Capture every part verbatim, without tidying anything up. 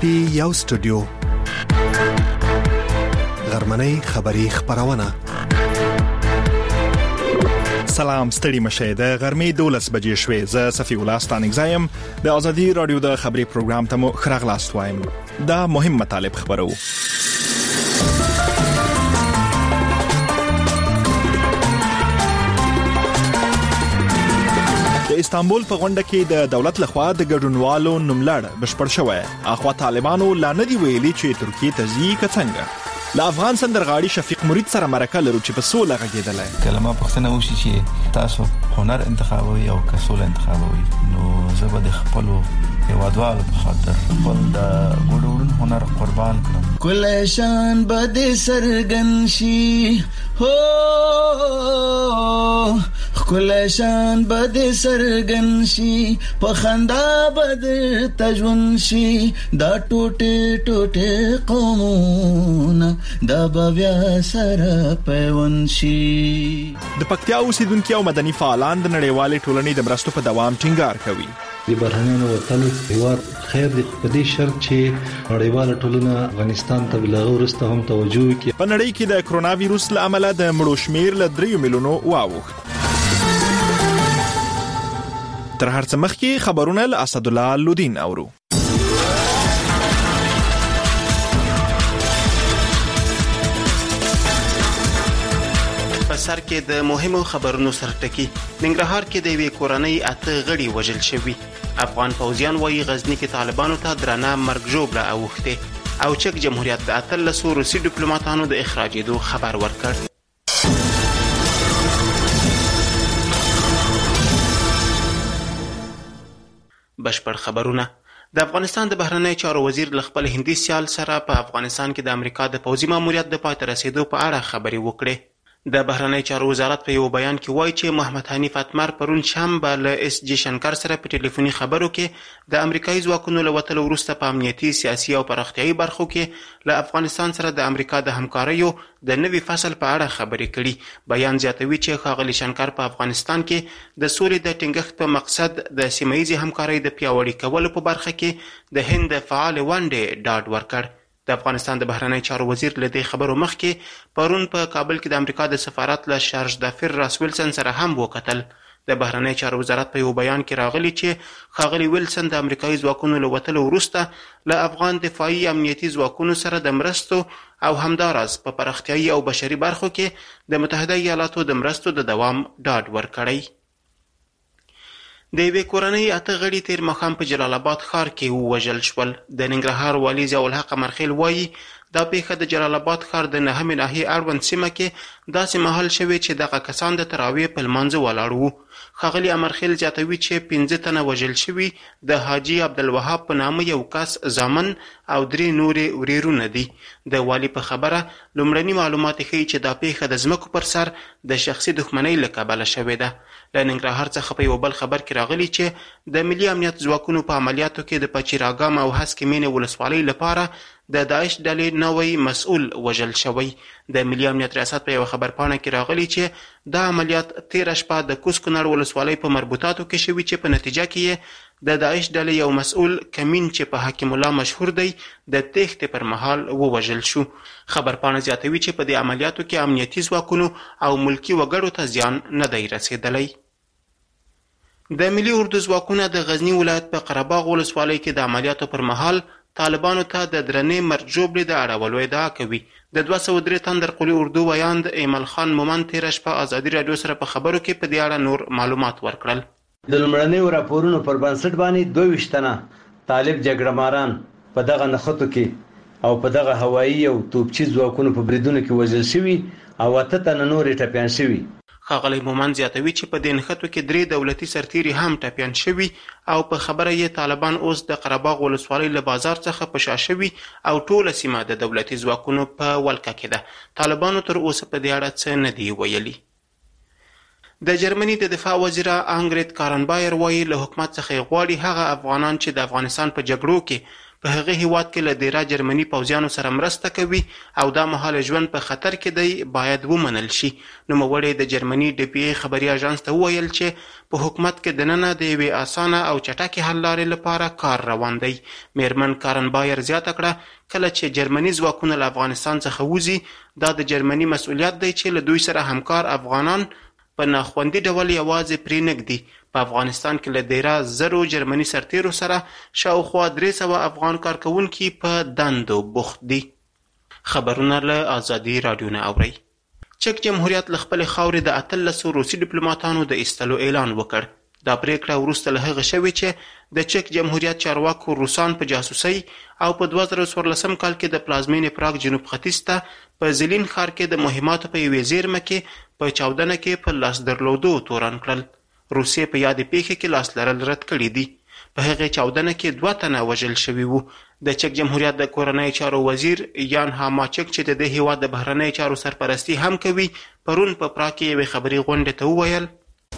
کې یو سټوډیو غرمنۍ خبری خبرونه. سلام ستړي مشه د غرمې دولس بجې شوې. زه صفی الله ستانګزایم د ازادي رادیو د خبري پروګرام ته مو خراغلاست وایم. دا مهم مطالب خبرو. د استانبول په غونډه کې د دولت لخوا د ګډونوالو نوملړ بشپړ شوی. اخوا طالبانو لا نه دی ویلي چې ترکیه ته ځي که څنګه. له افغان سندرغاړي شفیق مرید سره مرکه لرو چې په سوله غږېدلی. کلمه پوښتنه وشي چې تاسو هنر انتخابوي او که سوله انتخابوي، نو زه به د خپلو هیوادوالو په خاطر خپل د ګډوډون هنر قربان کړم. کله شان به دې څرګند شي، هو کله شان به دې څرګند شي، په خندا به درته ژوند شي، دا ټوټې ټوټې قومونه دا به بیا سره پیوند شي. د پکتیا اوسیدونکي او مدني فعالان د نړیوالې ټولنې د مرستو په دوام ټینګار کوي. د بهرنیانو وطن هیواد خیر دی په دې شرط چې نړیواله ټولنه افغانستان ته بلغه ورسته هم توجه وکړي. په نړۍ کې د کرونا وایروس له امله د مړو شمیر له دریو میلیونو واوښت. تر هر څه مخکې خبرونه له اسدالله لودین اورو. سر کې د مهمو خبرونو سره ټکی. ننګرهار کې د یوې کورنۍ اته غړي وژل شوي. افغان پوځیان وايي غزني کې طالبانو ته درانه مرګ ژوبله اوښتې. او چک جمهوریت د اتلسو روسي ډیپلوماټانو د اخراجېدو خبر ورکړ. بشپړ خبرونه. د افغانستان د بهرنی چارو وزیر له خپل هندي سیال سره په افغانستان کې د امریکا د پوځي ماموریت د پای ته رسیدو په اړه خبرې وکړې. د بهرنی چارو وزارت په یو بیان کې وایي چې محمد حنیف اتمر پرون شنبه له اس جی شنکر سره په ټلیفوني خبرو کې د امریکایي ځواکونو له وتلو وروسته په امنیتي، سیاسي او پراختیایي برخو کې له افغانستان سره د امریکا د همکاریو د نوي فصل په اړه خبرې کړي. بیان زیاتوي چې ښاغلي شنکر په افغانستان کې د سولې د ټینګښت په مقصد د سیمه ییزې همکارۍ د پیاوړي کولو په برخه کې د هند فعال ونډې ډاډ ورکړ. د افغانستان د بهرنی چارو وزیر له دې خبرو مخکې پرون په کابل کې د امریکا د سفارت له شارج دافر راس ویلسن سره هم وکتل. د بهرنی چارو وزارت په یو بیان کې راغلی چې ښاغلي ویلسن د امریکایي ځواکونو له وتلو وروسته له افغان دفاعي امنیتي ځواکونو سره د مرستو او همداراز په پراختیایي او بشري برخو کې د متحده ایالاتو د مرستو د دوام ډاډ ورکړی. د یوې کورنۍ اته غړي تیر ماښام په جلال آباد ښار کې ووژل شول. د ننګرهار والي ضیاءالحق امرخیل وایي دا پیښه د جلال آباد ښار د نهمې ناحیې اړوند سیمه کې داسې مهال شوې چې دغه کسان د تراویح په لمانځه ولاړ وو. ښاغلي امرخیل زیاتوي چې پنځه تنه وژل شوي د حاجي عبدالوهاب په نامه یو کس زامن او درې نورې ورېرونه دي. د والي په خبره لومړني معلومات ښیي چې دا پیښه د ځمکو پر سر د شخصي دښمنۍ له کبله شوې ده. له ننګرهار څخه په یو بل خبر کې راغلی چې د ملي امنیت ځواکونو په عملیاتو کې د پچیراګام او هسکې مینې ولسوالۍ لپاره د داعش ډلې نوی مسؤل وژل شوی. د ملي امنیت ریاست په یو خبرپاڼه کې راغلی چې دا عملیات تیره شپه د کوز کونړ ولسوالۍ په مربوطاتو کې شوي چې په نتیجه کې یې د داعش ډلې یو مسؤل کمین چې په حکیم الله مشهور دی د تېښتې پر مهال ووژل شو. خبرپاڼه زیاتوي چې په دې عملیاتو کې امنیتي ځواکونو او ملکي وګړو ته زیان نه دی رسېدلی. د ملي اردو ځواکونه د غزني ولایت په قرهباغ ولسوالۍ کې د عملیاتو پر مهال طالبانو ته د درنې مرګ ژوبلې د اړولو ادعا کوي. د دوه سوه درې تندر قلي اردو ویاند ایمل خان مومن تېره شپه ازادي راډیو سره په خبرو کې په دې اړه نور معلومات ورکړل. د لومړنیو راپورونو پر بنسټ باندې دوه ویشت تنه طالب جګړه ماران په دغه نښتو کې او په دغه هوایي او توپچي ځواکونو په بریدونو کې وژل شوي او اته تنه نورې ټپیان شوي. ښاغلی مومن زیاتوي چې په دې نښتو کې درې دولتي سرتیري هم ټپیان شوي او په خبره یې طالبان اوس د قرهباغ ولسوالۍ له بازار څخه په شا شوي او ټوله سیمه د دولتي ځواکونو په ولکه کې ده. طالبانو تر اوسه په دې اړه څه نه دي ویلي. د جرمني د دفاع وزیره انګرید کارنبایر وایي له حکومت څخه یې غواړي هغه افغانان چې د افغانستان په جګړو کې په هغه هیواد کې له ډیره جرمني پوځیانو سره مرسته کوي او دا مهال ژوند په خطر کې دی باید ومنل شي. نوموړی د جرمني ډي پی ای خبري اژانس ته وویل چې په حکومت کې دننه د یوې اسانه او چټکې حل لارې لپاره کار روان دی. میرمن کارن بایر زیاته کړه کله چې جرمني ځواکونه له افغانستان څخه وځي دا د جرمني مسؤلیت دی چې له دوی سره همکار افغانان په ناخوندي ډول یوازې پرې نږدي. په افغانستان کې له ډیره زرو جرمني سرتیرو سره شاوخوا درې سوه افغان کارکوونکي په دندو بوخت دي. خبرونه له ازادي راډیو نه اورئ. چک جمهوریت له خپلې خاورې د اتلسو روسي ډیپلوماتانو د ایستلو اعلان وکړ. دا پریکړه وروسته له هغه شوې چې د چک جمهوریت چارواکو روسان په جاسوسۍ او په دوه زره څوارلسم کال کې د پلازمینې پراګ جنوب ختیځ ته په زیلین ښار کې د مهماتو په یوې زیرمه کې په چاودنه کې په لاس درلودو تورن کړل. روسیې په یادې پیښې کې لاس لرل رد کړي دي. په هغې چاودنه کې دوه تنه وژل شوي وو. د چک جمهوریت د کورنۍ چارو وزیر یان هاماچک چې د دې هیواد د بهرنۍ چارو سرپرستی هم کوي پرون په پراګ کې یوې خبري غونډې ته وویل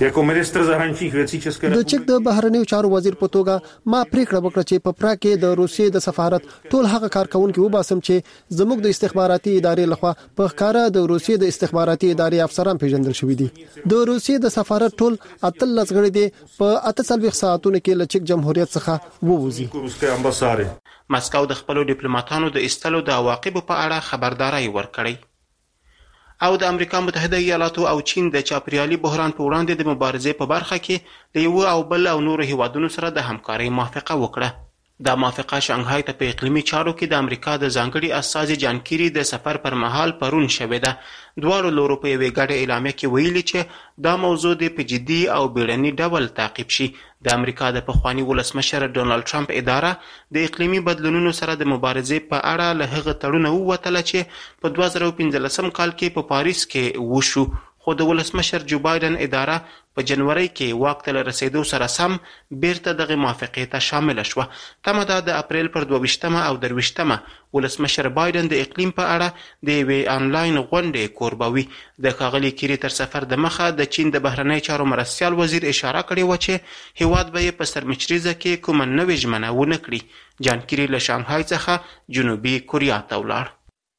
د چک د بهرنیو چارو وزیر په توګه ما پریکړه وکړه چې په پراګ کې د روسیې د سفارت ټول هغه کارکونکو وباسم چې زموږ د استخباراتي ادارې لخوا په ښکارا د روسیې د استخباراتي ادارې افسران پیژندل شوي دي. د روسیې د سفارت ټول اتلس غړي دي په اته څلوېښت ساعتونو کې له چک جمهوریت څخه ووځي. مسکو د خپلو ډیپلوماټانو د ایستلو د عواقبو په اړه خبرداري ورکړې او د امریکا متحده ایالاتو او چین د چاپیریالي بحران په وړاندې د مبارزې په برخه کې د یو او بل او نورو هیوادونو سره د همکارۍ موافقه وکړه. دا موافقه شانګهای ته په اقلیمي چارو کې د امریکا د ځانګړي استازي جان کیری د سفر پر مهال پرون شوې ده. دواړو لورو په یوې ګډه اعلامیه کې ویلي چې دا موضوع د په جدي او بیړني ډول تعقیب شي. د امریکا د پخواني ولسمشر ډونالد ټرمپ اداره د اقلیمي بدلونونو سره د مبارزې په اړه له هغه تړونه ووتله چې په دوه زره پنځلسم کال کې په پاریس کې وشو. خو د ولسمشر جو بایدن اداره په جنوري کې واک ته رسیدو سره سم بیرته دغه موافقې ته شامل شوه. تمه ده د اپریل پر دوه ویشتمه او درویشتمه ولسمشر بایدن د اقلیم په اړه د یوې آنلاین غونډې کوربوي. د ښاغلي کیری تر سفر د مخه د چین د بهرنۍ چارو مرستیال وزیر اشاره کړې وه چې هیواد به یې په سرمچریزه کې کومه نوې ژمنه ونه کړي. جان کیری له شانګهای څخه جنوبي کوریا ته ولاړ.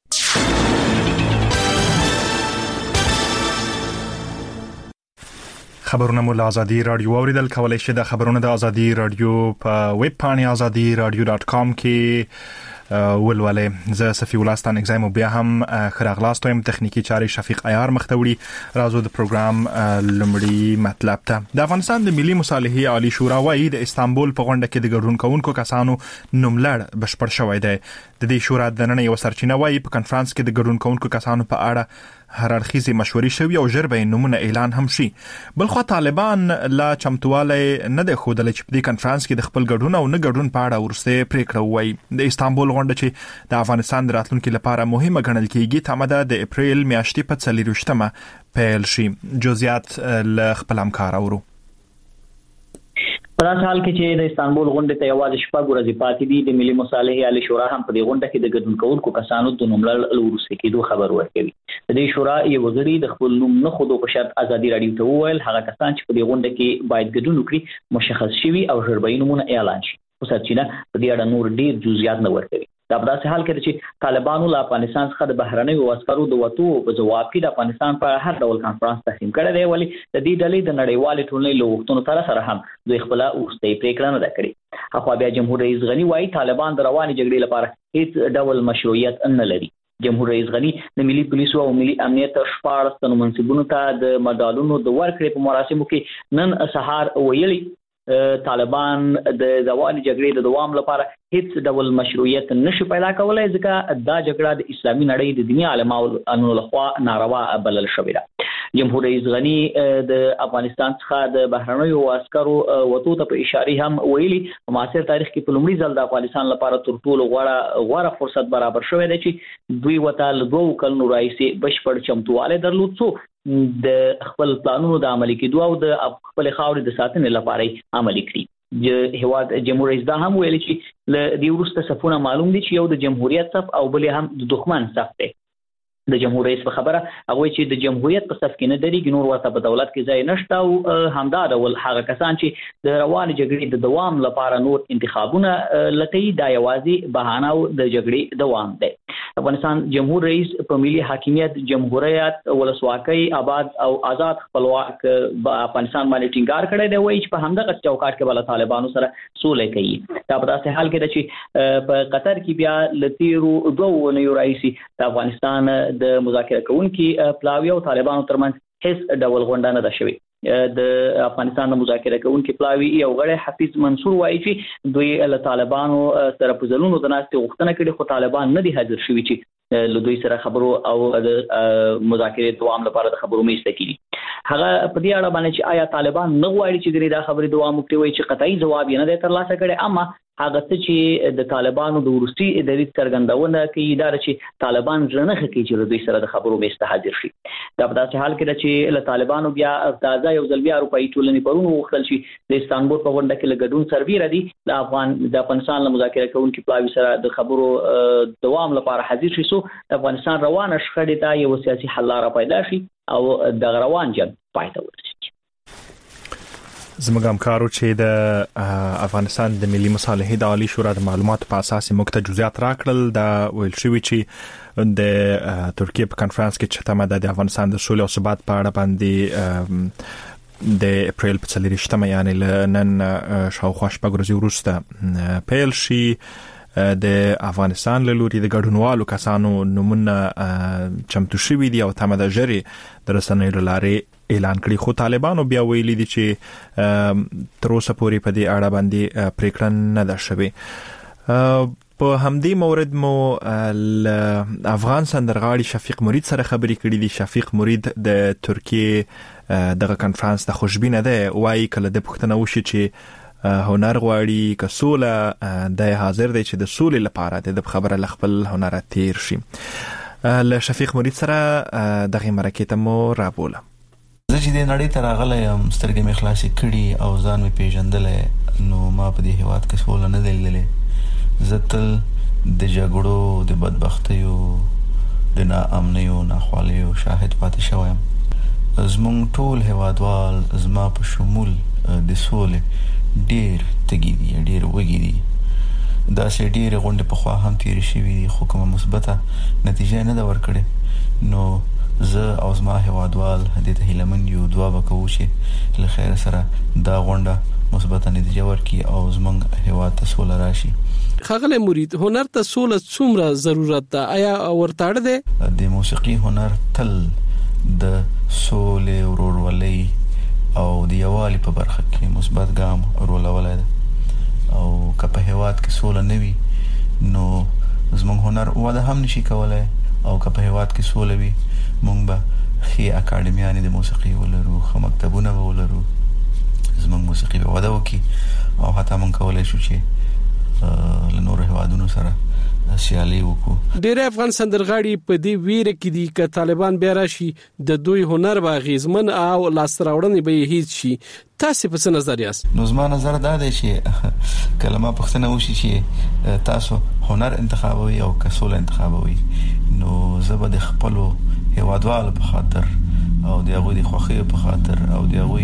خبرونه مو له ازادي رادیو اوریدل کولای شئ. د خبرونه د ازادي رادیو په ویب پاڼې ازادي رادیو ډاټ کام کې ولولې. زه صفی ولاستان اگزایم بیا هم خراغلاست وایم. تخنیکی چارې شفیق عیار مختوړي. راځو د پروګرام لمړی مطلب ته. د افغانستان د ملي مصالحې عالی شورا وايي د استانبول په غونډه کې د ګډون کوونکو کسانو نوملړ بشپړ شوی دی. د دې شورا د نن یو سرچینه وايي په کانفرنس کې د ګډون کوونکو کسانو په اړه هر اړخیزې مشورې شوي او ژر به نومونه اعلان هم شي. بلخو طالبان لا چمتوالی نه دی ښودلی چې په دې کنفرانس کې د خپل ګډون او نه ګډون په اړه وروستۍ پریکړه ووایي. د استانبول غونډه چې د افغانستان د راتلونکي لپاره مهمه ګڼل کېږي تمه ده د اپریل میاشتې په څلېرویشتمه پیل شي. جزئیات له خپل همکار اورو. په داسې حال کې چې د استانبول غونډې ته یوازې شپږ ورځې پاتې دي د ملي مصالحې عالی شورا هم په دې غونډه کې د ګډون کوونکو کسانو د نوملړ له وروسته کېدو خبر ورکوي. د دې شورا یو غړي د خپل نوم نه ښودو په شرط ازادي راډیو ته وویل هغه کسان چې په دې غونډه کې باید ګډون وکړي مشخص شوي او ژر به یې نومونه اعلان شي. خو سرچینه په دې اړه نور ډېر جزئیات نه ورکوي. دا په داسې حال کې چې طالبانو له افغانستان څخه د بهرنیو عسکرو د وتو په ځواب کې د افغانستان په هر ډول کانفرنس تحریم کړی دی ولې د دې ډلې د نړیوالې ټولنې له غوښتنو سره سره هم دوی خپله وروستۍ پرېکړه نه ده کړې. اخوا بیا جمهور رئیس غني وایي طالبان د روانې جګړې لپاره هیڅ ډول مشروعیت نه لري. جمهور رئیس غني د ملي پولیسو او ملي امنیت شپاړس تنو منصبونو ته د مډالونو د ورکړې په مراسمو کې نن سهار ویلي طالبان د روانې جګړې د دوام لپاره هیڅ ډول مشروعیت نشي پیدا کولای ځکه دا جګړه د اسلامي نړۍ د دیني عالمانو لخوا ناروا بلل شوې ده. جمهور رئیس غني د افغانستان څخه د بهرنیو عسکرو وتو ته په اشاره هم ویلي په معاصر تاریخ کې په لومړي ځل د افغانستان لپاره تر ټولو غوره غوره فرصت برابر شوی دی چې دوی ورته له دوو کلونو راهیسې بشپړ چمتوالی درلود څو د خپل پلانونو د عملي کېدو او د خپل خاورې د ساتنې لپاره عملي کړي. هیواد جمهور رئیس دا هم ویلي چې له دې وروسته صفونه معلوم دي چې یو د جمهوریت صف او بل هم د دښمن صف دی. د جمهور رئیس په خبره هغه چې د جمهوریت په صف کې نه درېږي، نور ورته په دولت کې ځای نشته او همدا ډول هغه کسان چې د روان جګړې د دوام لپاره نور انتخابونه لټوي دا یوازې بهانه او د جګړې دوام دی. افغانستان جمهور رئیس په ملي حاکمیت، جمهوریت، ولسواکۍ، آباد او آزاد خپلواک افغانستان باندې ټینګار کړی دی، وایي چې په همدغه چوکاټ کې بل طالبانو سره سولې کوي. دا په داسې حال کې ده چې په قطر کې بیا لتیرو دوه ونیو رئیسي د افغانستان د مذاکره کوونکي پلاوی او طالبانو ترمنځ هیڅ ډول غونډه نه ده شوې. د افغانستان د مذاکره کوونکي پلاوی یو غړی حفیظ منصور وایي چې دوی له طالبانو سره په ځلونو د ناستې غوښتنه کړې خو طالبان نه دي حاضر شوي چې له دوی سره خبرو او د مذاکرې دوام لپاره د خبرو میسته کړي. هغه په دې اړه باندې چې آیا طالبان نه غواړي چې دا خبرې دوام وکړي، وایي چې قطعي ځواب یې نه دی ترلاسه کړی، اما هغه څه چې د طالبانو د وروستي دریځ څرګندونه کوي دا چې طالبان ځنه کوي چې دوی سره د خبرو میسته حاضر شي. دا په داسې حال کې ده چې له طالبانو بیا تازه یو ځل بیا اروپایي ټولنې پرونه وغوښتل چې د استانبول په غونډه کې له ګډون سربیره دي د افغان د افغانستان له مذاکره کوونکي پلاوي سره د خبرو دوام لپاره حاضر شي، سو د افغانستان روانه شخړې ته یو سیاسي حل لاره پیدا شي او د روان جنګ پای ته ورسیږي. زموږ همکارو چې د افغانستان د ملي مصالحې د عالی شورا د معلوماتو په اساس موږ ته جزئیات راکړل. دا ویل شوی چې د ترکیه په کانفرنس کې چې تمه د افغانستان د سولې او ثبات په اړه باندې د اپریل په څلورویشتمه یعنی نن شاوخوا شپږ ورځې وروسته پیل شي. د افغانستان له لوري د ګډونوالو کسانو نمونه چمتو شوي دي او تمه د ژرې د رسنیو له لارې اعلان کړی، خو طالبانو بیا ویلي دي چې تر اوسه پورې په دې اړه باندې پریکړه نه ده شوې. په همدې مورد مو افغان سندرغاړي شفیق مرید سره خبرې کړې دي. شفیق مرید د ترکیه دغه کانفرنس د خوشبینه ده، وایي کله د پښتنه وشي چې هنر غواړي که سوله د حاضر دی چې د سولې لپاره د خبره لخپل هنر تیر شي. له شفیق مرید سره دغه مرکه ته مو رابوله. زه چې د نړۍ ته راغلی یم سترګې مې خلاصې کړي او ځان مې پیژندلی، نو ما په دې هېواد کې سوله نه دی لیدلې. زه تل د جګړو، د بدبختیو، د ناامنیو، ناخوالیو شاهد پاتې شوی یم. زموږ ټول هېوادوال زما په شمول د سولې ډېر تږي دي، ډېر وږي دي. داسې ډېرې غونډې پخوا هم تېرې شوي دي خو کومه مثبته نتیجه نه ده ورکړې. نو زه او زما هېوادوال دې ته هیلهمند یو، دعا به کوو چې له خیر سره دا غونډه مثبته نتیجه ورکړي او زموږ هېواد ته سوله راشي. ښاغلی مرید، هنر ته سوله څومره ضرورت ده؟ آیا ورته اړ دی؟ د موسیقي هنر تل د سولې، ورورولۍ او د یووالي په برخه کې مثبت ګام رولولی ده، او که په هېواد کې سوله نه وي نو زموږ هنر وده هم نشي کولی، او که په هېواد کې سوله وي موږ به ښې اکاډمیانې د موسیقي ولرو، ښه مکتبونه به ولرو، زموږ موسیقي به وده وکړي او حتی موږ کولی شو چې له نورو هېوادونو سره سیالي وکړو. ډېر افغان سندرغاړي په دې ویره کې دي چې طالبان بیا راشي د دوی هنر به اغیزمن او لاسته راوړنې به یې هیڅ شي. تاسو په څه نظر یاست؟ نو زما نظر دا دی چې کلمه پښتنه وشي چې تاسو هنر انتخابوي او کسول انتخابوي، نو زه به د خپلو هیوادوالو په خاطر او د هغوی د خوښیو په خاطر او د هغوی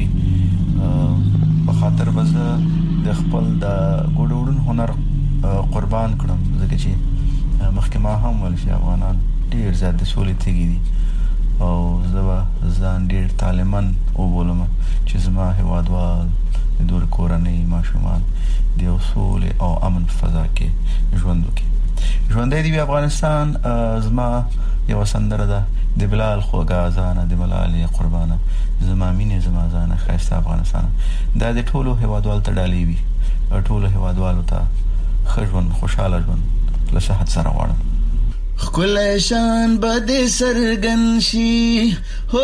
په خاطر به زه د خپل د ګډوډون هنر قربان کړم، ځکه چې مخکې ما هم ویل چې افغانان ډېر زیات د سولې تږي دي او زه به ځان ډېر طالبمن وبولم چې زما هېوادوال د دوی کورنۍ ماشومان د یو سولې او امن په فضا کې ژوند وکړي. ژوندی دې وي افغانستان. زما یوه سندره ده د بلال خوږه اذانه د ملالې قربانه، زما مینې زما ځانه ښایسته افغانستان. دا د ټولو هېوادوالو ته ډالۍ وي، ټولو هېوادوالو ته ښه ژوند، خوشحاله ژوند له صحت سره غواړم. خلای شان بد سرګن شي هو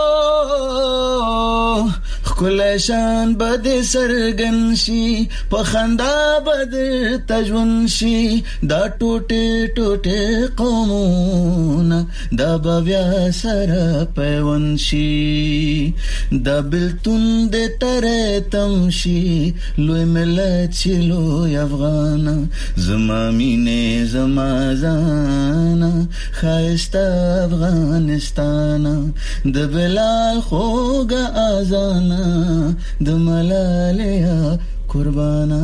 خلای شان بد سرګن شي په خندا بد تجون شي دا ټوټه ټوټه قومونه دا بیا سره پیون شي دا بلتون د تر تم شي لوی ملت شي لوی افغان زما مینه زما ځان افغانستان خایسته افغانستان د بلال خوګه اذان د ملالیا قربانا.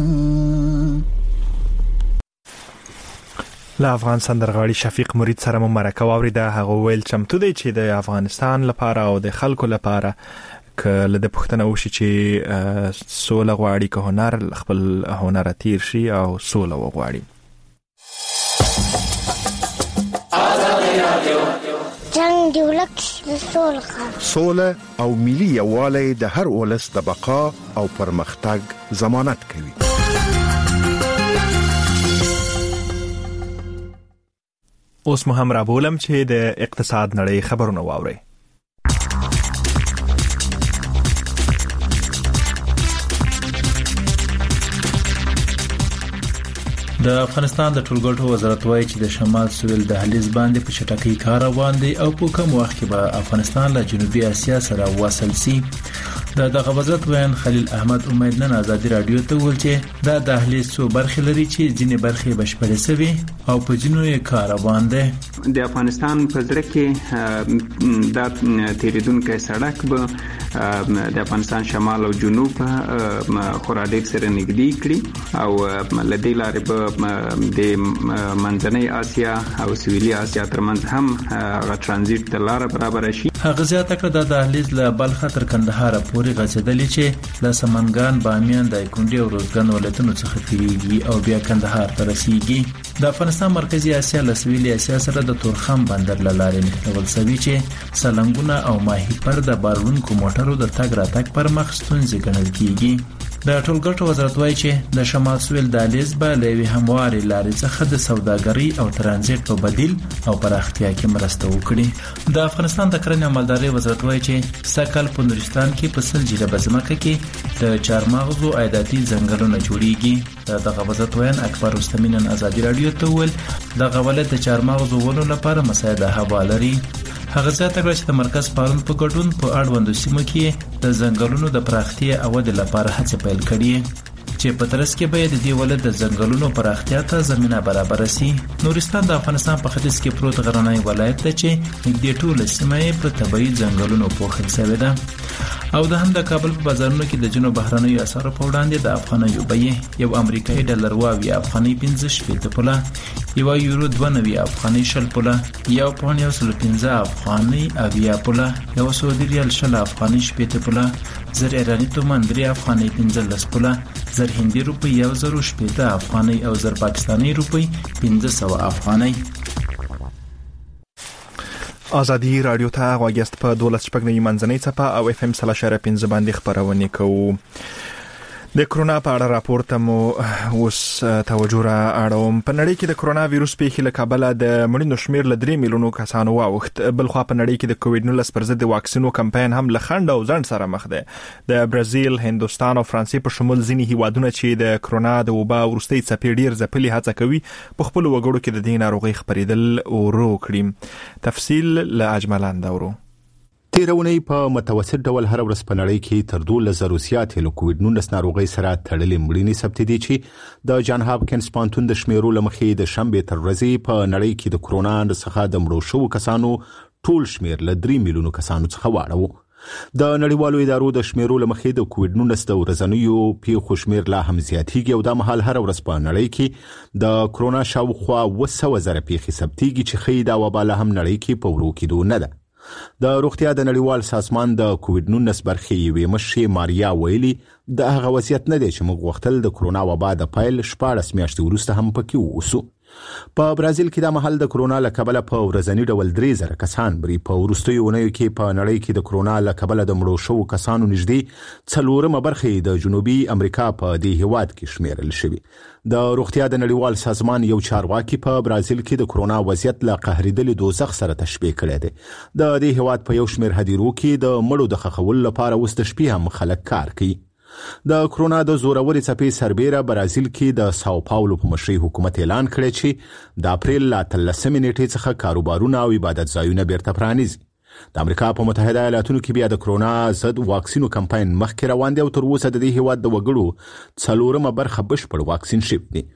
له افغان سندرغاړي شفیق مرید سره مو مرکه واوریده. هغه ویل چمتو دی چې د افغانستان لپاره او د خلکو لپاره کله د پښتنه وشي چې سوله غواړي که هنر خپل هنر تیر شي او سوله وغواړي. جنگ دی ولک سوله سوله او ملي یووالی د هر ولس د بقا او پرمختګ ضمانت کوي. اوس مو هم را بولم چې د اقتصاد نړۍ خبرونه واوري. د افغانستان د ټولګټو وزارت وايي چې د شمال سویل دهلیز باندې په چټکۍ کار روان دی او په کوم وخت کې به افغانستان له جنوبي اسیا سره وصل شي. د دغه وزارت بیان خلیل احمد امید نن ازادي رادیو ته ویل چې دا دهلیز څو برخې لري چې ځینې برخې بشپړې شوي او په ځینو یې کار روان دی. د افغانستان په زړه کې دا تیریدونکو سړک به د افغانستان شمال او جنوب خورا ډیر سره نږدې کړي او لدې لارې به د منځنۍ اسیا او سویلي اسیا ترمنځ هم غا ترانزیت ته لار برابر شي. هغه زیاته کړه د دهلیز له بلخ تر کندهار پورې غځېدلې چې له سمنګان، بامیان، دایکنډي او روزګان ولایتونو څخه تیریږي او بیا کندهار ته رسیږي. د افغانستان مرکزی اسیا له سویلي اسیا سره د تورخم بندر له لارې نښلول شوی چې سلنګونه او ماهیپر د بارونکو موټرو د تګ راتګ پر مخ ستونزې ګڼل کیږي. د ټولګټو وزارت وايي چې د شمال سویل دهلیز به له یوې هموارې لارې څخه د سوداګرۍ او ترانزیت په بدیل او پراختیا کې مرسته وکړي. د افغانستان د کرنې او مالدارۍ وزارت وايي چې سکل په نورستان کې په سل جریبه ځمکه کې د چارمغزو عایداتي ځنګلونه جوړیږي. دغه وزارت ویان اکبر رستمی نن ازادي رادیو ته ویل دغه ولایت د چارمغزو ونو لپاره مساعده هوا لري. هغه ځکه چې د مرکز پالون په ګډون په اړوندو سیمو کې د ځنګلونو د پراختیا او د لپاره هڅې پیل کړي چې په ترڅ کې به د دې ولایت د ځنګلونو پراختیا ته زمينه برابر شي. نورستان د افغانستان په ختیځ کې پروت غرنی ولایت دی چې د ټول سیمې په طبيعي ځنګلونو پوښل شوی ده او د هم د کابل په بازارونو کې د جنوب بهرنیو اسعارو په وړاندې د افغانیو بیه یو امریکایي ډالر واوي افغاني پنځه شپږ پوله، یو یورو دوه نوي افغاني شل پوله، یو پاونډ یو سل پنځه افغاني اویا پوله، یو سعودي ریال شل افغاني شپږ پوله، زر ایرانی تومان درې افغاني پنځلس پوله، زر هندي روپی یو زر شپږ افغاني او زر پاکستاني روپی پنځه سوه افغاني. ازادي رادیو ته غوږیاست په دولس شپږ نوي منځنۍ څپه او اف ام سلاشره پنځه باندې خبرونه کوو. د کرونا په اړه راپور ته مو اوس توجه را اړوم. په نړۍ کې د کرونا وایروس پیښې له کبله د مړینو شمېر له درې میلیونو کسانو واوښت. بلخوا په نړۍ کې د کووډ نولس پر ضد د واکسینو کمپاین هم له خنډ او ځنډ سره مخ دی. د برازیل، هندوستان او فرانسې په شمول ځینې هیوادونه چې د کرونا د وبا وروستۍ څپې ډیر ځپلي هڅه کوي په خپل وګړو کې د دې ناروغۍ خپرېدل ورو کړي. تفصیل له اجمل اندورو. تیرونی په متوسط ډول هر ورځ په نړۍ کې تر دولس زره زیاتې له کووډ نولس ناروغۍ سره تړلې مړینې ثبت دي چې د جان هاپکینز پوهنتون د شمیرو له مخې د شنبې تر ورځې په نړۍ کې د کرونا څخه د مړو شوو کسانو ټول شمیر له درې میلیونو کسانو څخه واړو. د نړیوالو ادارو د شمیرو له مخې د کووډ نولس د ورځنیو پیښو شمیر لا هم زیاتېږي او د مهال هر ورځ په نړۍ کې د کرونا شاوخوا اوه سوه زره پیښې ثبتېږي چې ښیي دا وبا لا هم نړۍ کې په ورو کېدو نه ده. د روغتیا د نړیوال سازمان د کووډ نولس برخې یوې مشرې ماریا ویلي د هغه وضعیت نه دی چې موږ غوښتل د کرونا وبا د پیل شپاړس میاشتې وروسته هم پکې ووسو. په برازیل کې د محل د کرونا له کبله په ورځنی ډول درې زره کسان مري. په وروستیو اونیو کې په نړۍ کې د کرونا له کبله د مړو شوو کسانو نږدې څلورمه برخه د جنوبي امریکا په دې هیواد کې شمیرل شوی. د روغتیا د نړیوال سازمان یو چارواکي په برازیل کې د کرونا وضعیت له قهرېدلې دوزخ سره تشبیه کړی دی. د دې هیواد په یو شمېر هدیرو کې د مړو د ښخولو لپاره اوس د شپې هم خلک کار کوي. د کرونا د زوروري څپې سربېره برازیل کې د ساو پاولو په مشرۍ حکومت اعلان کړی چې د اپریل له اتلسمې نیټې څخه کاروبارونه او عبادت ځایونه بیرته پرانیزي. د امریکا په متحده ایالاتونو کې بیا د کرونا ضد واکسینو کمپاین مخکې روان دی او تر اوسه د دې هیواد د وګړو څلورمه برخه بشپړ واکسین شوي دي.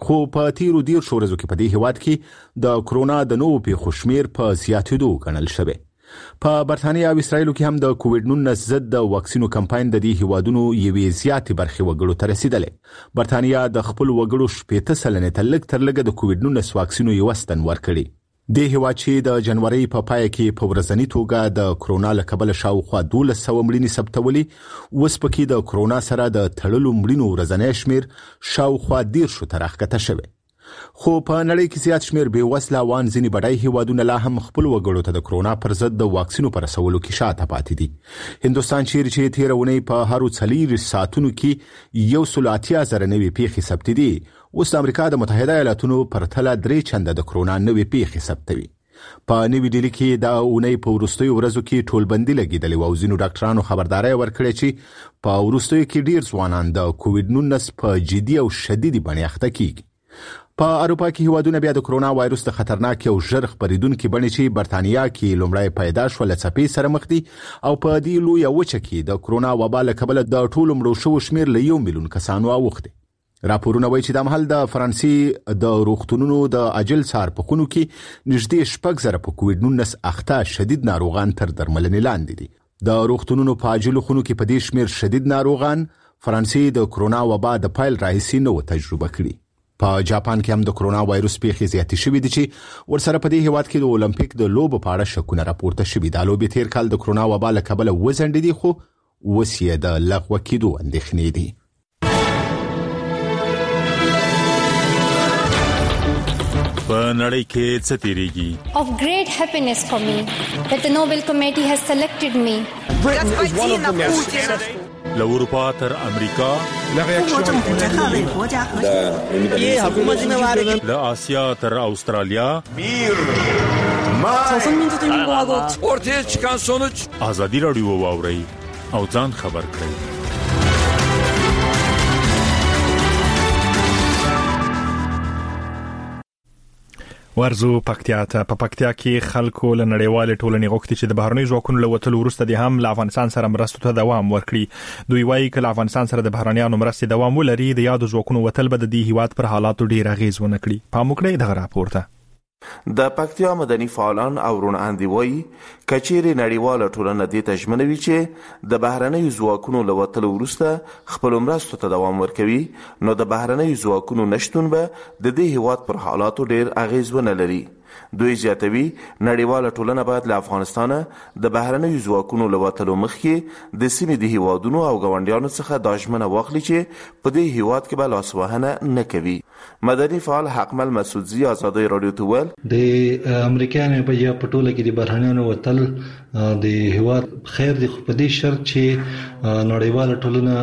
خو په تیرو دیر شو ورځو کې په دې هیواد کې د کرونا د نوو پیښو شمیر په زیاتېدو ګڼل شوی. په برتانیا او اسرائیل کې هم د کووډ نولس ضد د واکسینو کمپاین د دې هیوادونو یوې زیاتې برخې وګړو ته رسیدلې. برتانیا د خپل وګړو شپږ سلنې ته لږ تر لږه د کووډ نولس واکسینو یو ستن ورکړي. د هیواد چې د جنوري په پای کې په ورځنی توګه د کرونا له کبله شاوخوا دولس سوه مړینې ثبتولې، اوس پکې د کرونا سره د تړلو مړینو ورځنی شمیر شاوخوا دیرشو ته راښکته شوی. خو په نړۍ کې زیات شمیر بې وسله وان ځینې بډای هیوادونه لا هم خپل وګړو ته د کرونا پر ضد د واکسینو پر رسولو کې شاته پاتې دي. هندوستان چې تیر اونۍ په هر څلور ساعتونو کې یو سل اتیا زره نوې پیښې ثبت دي، اوس د امریکا د متحده ایالاتونو پرتله درې چنده د کرونا نوې پیښې ثبتوي. په نوې ډیلي کې د اونۍ په وروستیو ورځو کې ټولبندي لګیدلې او ځینو ډاکټرانو خبرداري ورکړې چې په وروستیو کې ډیر ځوانان د کووډ نولس په جدي او شدیدي بڼه اخته کیږي. په اروپا کې هیوادونه بیا د کرونا وایروس د خطرناک او ژر خپریدونکو بڼې چې برتانیا کې لومړی پیدا شو له څپې سره مخ دي او په دې لوی وچه کې د کرونا وبا له کبله د ټولو مړو شوو شمیر له یو میلیون کسانو اوښتي. راپورونه وایي چې د محل د فرانسې د روغتونونو د عاجل سار په خونو کې نږدې شپږ زره په کووډ نولس اخته شدید ناروغان تر درملنې لاندې دي. د روغتونونو په عاجل خونو کې په دې شمیر شدید ناروغان فرانسې د کرونا وبا د پایل راهیسې نو تجربه کړي. په جاپان کې هم د کرونا وایروس پیښې زیاتې شوې دي چې ورسره په دې هیواد کې د اولمپیک د لوبو په اړه شکونه راپورته شوي. د لوبې تیر کال د کرونا وبا له کبله وځنډې دي، خو اوس یې د لغوه کېدو اندېښنې دي. په نړۍ کې څه تیریږي؟ Of great happiness for me that the Nobel Committee has selected me. Britain is one of the most له اروپا تر امریکا، له آسیا تر استرالیا، ortaya çıkan sonuç ازادي رادیو واوري او ځان خبر کړئ. ورزو پکتیا ته په پکتیا کې خلکو له نړیوال ټولنې غوښتي چې د بهرنۍ ځواکونو له وتلو وروسته د هم له افغانستان سره مرستو ته دوام ورکړي. دوی وایي چې له افغانستان سره د بهرنیانو مرستې دوام ولري، د یادو ځواکونو وتل به د دې هیواد پر حالاتو ډیر اغیز ونه کړي. پام وکړئ دغه راپور ته. د پکتیا مدني فعالان او روناندي وایي کچېرې نړیواله ټولنه دې ته ژمنوي چې د بهرنیو ځواکونو له وتلو وروسته خپل مرستو ته دوام ورکوي، نو د بهرنیو ځواکونو نشتون به د دې هیواد پر حالاتو ډیر اغیز ونه لري. دوی زیاتوي نړیواله ټولنه باید له افغانستان د بهرنیو ځواکونو له وتلو مخکې د سیمې د هیوادونو او ګاونډیانو څخه دا ژمنه واخلي چې په دې هیواد کې به لاسوهنه نه کوي. مدني فعال حقمل مسعودزي ازادي رادیو ته ویل د امریکایانو په یا پټوله کې د بهرنیانو وتل د هیواد خیر دی، خو په دې شرط چې نړیواله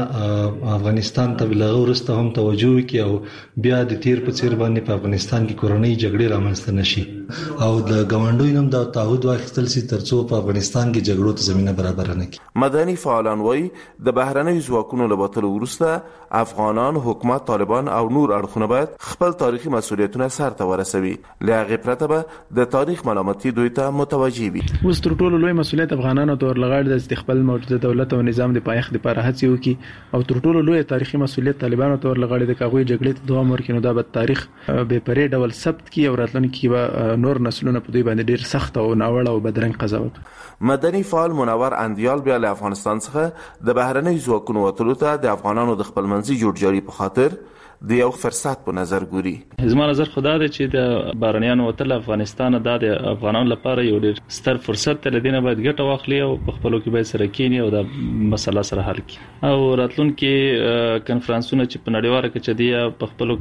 ټولنه افغانستان ته بلغه ورسته هم توجه وکړي او بیا د تیر په څیر باندې په افغانستان کې کورنۍ جګړې رامنځته نشي او د ګاونډیو نوم د تعهد واخیستل سي ترڅو په افغانستان کې جګړو ته زمينه برابر نه کړي. مدني فعالان وایي د بهرنیو ځواکونو له وتلو وروسته افغانان، حکومت، طالبان او نور اړخونه باید خپل تاریخي مسؤلیتونه سرته ورسوي، له هغې پرته به د تاریخ ملامتي دوی ته متوجه وي. اوس تر ټولو لوی مسؤلیت افغانانو ته ورلغاړي د خپل موجوده دولت او نظام د پایښت لپاره هڅې وکړي او تر ټولو لوی تاریخي مسؤلیت طالبانو ته ورلغاړي د کاغوي جګړې ته دوام ورکړي، نو دا به تاریخ به پرې ډول ثبت کړي او راتلونکي کې به نور نسلونه په دوی باندې ډیر سخت او ناوړه او بدرنګ قضاوت. مدني فعال منور اندیال بیا له افغانستان څخه د بهرنیو ځواکونو وتلو ته د افغانانو د خپلمنځي جوړجاړي په خاطر د یو فرصت په نظر ګوري. زما نظر خدا دی چې د بهرنیانو وتل افغانستان د افغانانو لپاره یو ډیر ستر فرصت دی، لدینه باید ګټه واخلي او په خپلو کې باید سره کینی او د مسله سره حل کړي او راتلونکي کنفرانسونه چې په نړیواله کچه دی په خپلو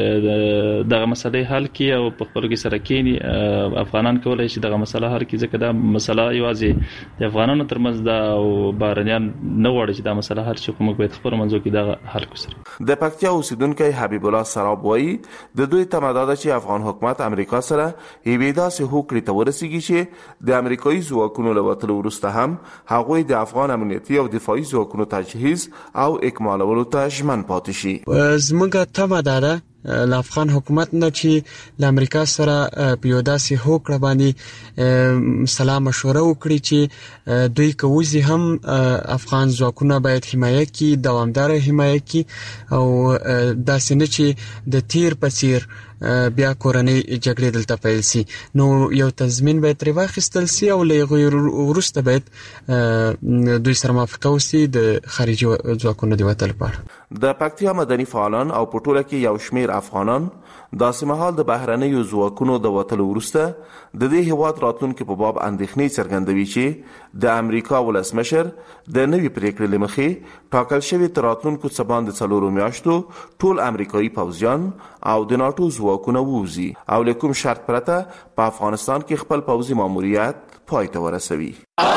کې دغه مسلې حل کړي او په خپلو کې سره کینی. افغانان کولای شي دغه مسله حل کړي ځکه دا مسله یوازې د افغانانو ترمنځ دا او بهرنیان نه غواړي چې دا مسله حل شي، خو موږ باید خپل منځو کې دغه حل کړو. د پکتیا اوسیدونکو حبیب الله سراب وایي د دوی تمه ده چې افغان حکومت امریکا سره یوې داسې هوکړې ته ورسیږي چې د امریکایي ځواکونو له وتلو وروسته هم هغوی د افغان امنیتي او دفاعي ځواکونو تجهیز او اکمالولو ته ژمن پاتې شي. زموږ تمه ده ل افغان حکومت نه چې د امریکا سره په یو داسې هوکړه باندې سلام مشوره وکړي چې دوی کوزي هم افغان ځواکونه باید حمایت کی دوامدار حمایت کی او داسې نه چې د تیر پسیر بیا کورنۍ جګړې دلته پیل سي نو یو تضمین باید تر واخیستل سي او له غیر ورسته باید دوی سره موافقه وسي د خارجي ځواکونو د وټل لپاره. د پکتیا مدني فعالان او پټوله کې یو شمیر افغانان د سیمهال د بهرنیو ځواکونو د وټل ورسته د دې هیواد راتلونکو په باب اندېښنې څرګندوي چې د امریکا ولسمشر د نوي پریکړې لمخې ټاکل شوی تر راتلونکو څه باندې څلورو میاشتو ټول امریکایي پوځیان او د ناتو ځواکونه ووزي او له کوم شرط پرته په افغانستان کې خپل پوځي ماموریت پای ته ورسوي.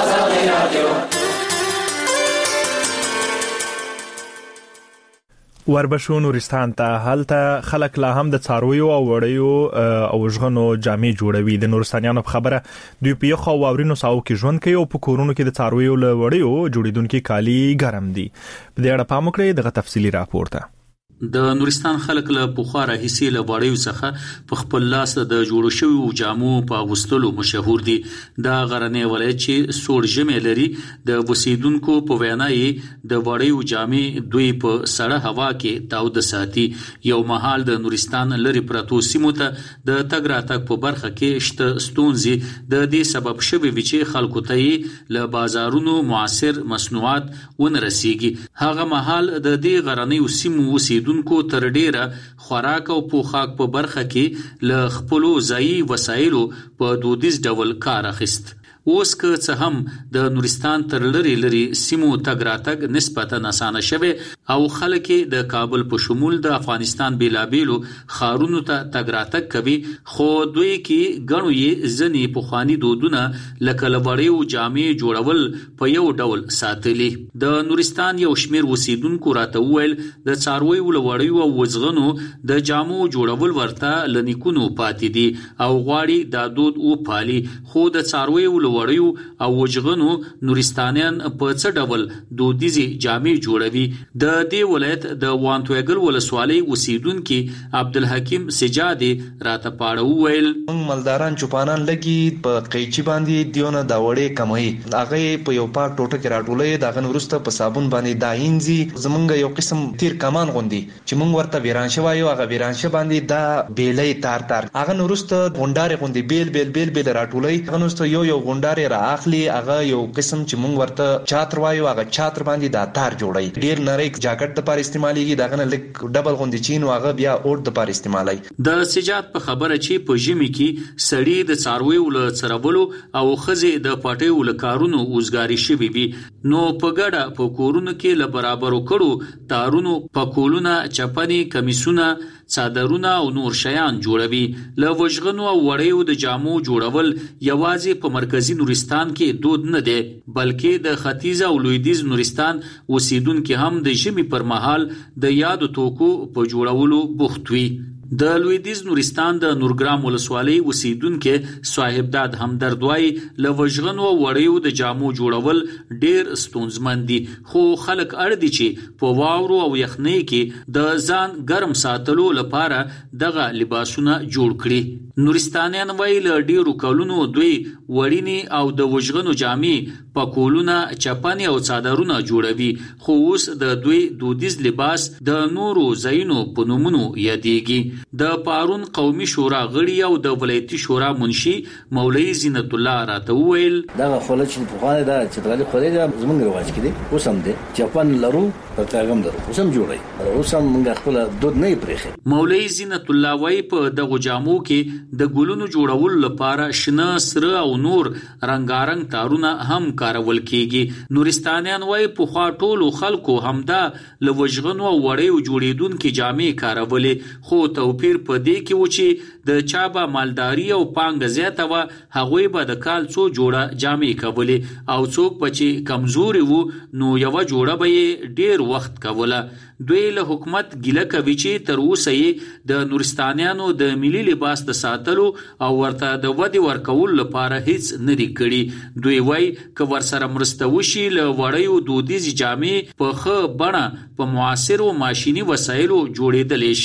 وربشو نورستان ته هلته خلک لا هم د څارویو او وړیو او ژغنو جامې جوړوي. د نورستانیانو په خبره دوی په یخو واورینو ساو کې ژوند کوي او په کورونو کې د څارویو له وړیو جوړیدونکو کالي ګرم دي. په دې اړه پام وکړئ دغه تفصیلی راپور ته. د نورستان خلک له پخواره حصے له وړیو څخه په خپل لاس د جوړو شویو جامو په اغوستلو مشهور دي. دا غرنې ولایت چې سوړ ژمي لري د وسیدونکو په وینا یې د وړیو جامې دوی په سړه هوا کې تاود ساتي. یو مهال د نورستان لري پرتو سیمو ته د تګ راتګ په برخه کې شته ستونزې د دې سبب شوي چې خلکو ته له بازارونو معاصر مصنوعات ونرسيږي. هغه مهال د دې غرنیو سیمو وسیدونکو کو تر ډیره خوراک او پوخاک په برخه کې ل خپلو ځایي وسایلو په دودیز ډول کار اخیست. اوس که څه هم د نورستان تر لري لري سیمو تګ راتګ نسبتا اسانه شوه او خلک د کابل په شمول د افغانستان بیلابیلو خارونو ته تګ راتګ کوي، خو دوی کې غنو یې ځنی پوخانی دودونه لکه لوړیو جامې جوړول په یو ډول ساتلي. د نورستان یو شمیر وسیدونکو راته ویل د څارویو لوړیو او وزغنو د جامو جوړول ورته لنیکونو پاتې دي او غواړي دا دود او پالي. خو د څارویو وړیو او وجغنو نورستانیان په څه ډول دودیزي جامې جوړوي. د دې ولایت د وانتوګل ولسوالۍ اوسیدونکو عبدالحکیم سجادي راته پاړو ویل موږ مالداران چوپانان لګي په قیچي باندې دیونه دا وړې کموي، هغه په یو پاک ټوټه کې راټولې دغه ورسته په صابون باندې داینځي. زمونږ یو قسم تیر کمان غوندي چې موږ ورته ویرانشه وایو، هغه ویرانشه باندې دا بیلې تار تار هغه ورسته غونډارې غوندي بیل بیل بیل بیل راټولې. هغه ورسته یو یو غونډارې را اخلي، هغه یو قسم چې موږ ورته چاتر وایو، هغه چاتر باندې دا تار جوړي. ډیر نری جاکټ د پاره استعماليږي، دغه نه لیک ډبل غوندي چین واغه بیا اوټ د پاره استعمالي. د سجاد په خبره چې په ژمي کې سړی د څارویو له څرولو او خزه د پټیو له کارونو اوسګاری شوی وي، نو په ګډه په کورونو کې له برابرو کړو تارونو پکولونه چپنی کمیسونه څادرونه او نور شیان جوړوي. له وژغنو او وړیو د جامو جوړول یوازې په مرکزی نورستان کې دود نه دی، بلکې د ختیځ او لویدیځ نورستان اوسیدونکو هم د ژمي پر مهال د یادو توکو په جوړولو بوخت وي. د لویدیځ نورستان د نورګرام ولسوالۍ اوسیدونکو صاحبداد همدرد وای له وژغنو او وړیو د جامو جوړول ډیر ستونزمن دي، خو خلک اړ دي چې په واورو او یخنۍ کې د ځان ګرم ساتلو لپاره دغه لباسونه جوړ کړي. نورستانیان وای له ډیرو کلونو دوی وړینی او د وژغنو جامې پکولونه چپنی او څادرونه جوړوي، خو اوس د دوی دودیز لباس د نورو ځایونو په نومونو یادېږي. د پارون قومي شورا غړي او د ولایتي شورا منشي مولوی زینت الله راته ویل دا خلک چې په خانه دا چې دغه خلک زمونږ رواج کړي اوس هم دي چپن لرو پرتاګم لرو اوس هم جوړي اوس هم موږ خپل دود نه پرېخي. مولوی زینت الله وای په دغه جامو کې د ګلونو جوړول لپاره شنه سره او نور رنگارنګ تارونه هم کارول کیږي. نورستانیان وای په خوا ټولو خلکو همدا لوجغنو او وړیو جوړیدونکو جامې کارولې، خو توپیر په دې کې و چې د چا به مالداري او پانګه زیاته وه هغوی به د کال څو جوړه جامې کولې او څوک به چې کمزوري وو نو یوه جوړه به یې ډیر وخت کوله. دوی له حکومت ګیله کوي چې تر اوسه یې د نورستانیانو د ملي لباس د ساتلو او ورته د ودې ورکول لپاره هیڅ نه دي کړي. دوی وایي که ورسره مرسته وشي له وړیو دودیزې جامې په ښه بڼه په معاصرو ماشیني وسایلو جوړېدلی شي.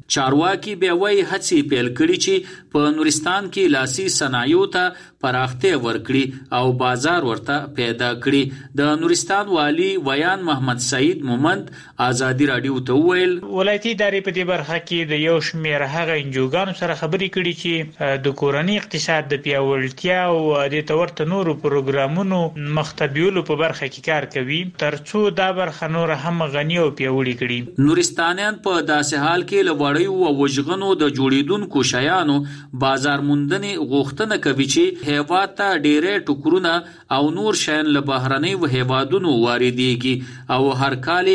چارواکي بیا وایي هڅې پیل کړي چې په نورستان کې لاسي صنایعو ته پراختیا ورکړي او بازار ورته پیدا کړي. د نورستان والی ویان محمد سعید مومند آزادي رادیو ته وویل ولایتي ادارې په دې برخه کې د یو شمېر هغه انجوګانو سره خبرې کړي چې د کورنۍ اقتصاد د پیاوړتیا او د تورته نورو پروګرامونو مختبیولو په برخه کې کار کوي ترڅو دا برخه نور هم غني او پیاوړي کړي. نورستانیان په داسې حال کې لوړ او وژغنو د جوړیدونکو شیانو بازار موندنې غوښتنه کوي چې هیواد ته ډېرې ټوکرونه او نور شیان له بهرنیو هیوادونو واردېږي او هر کال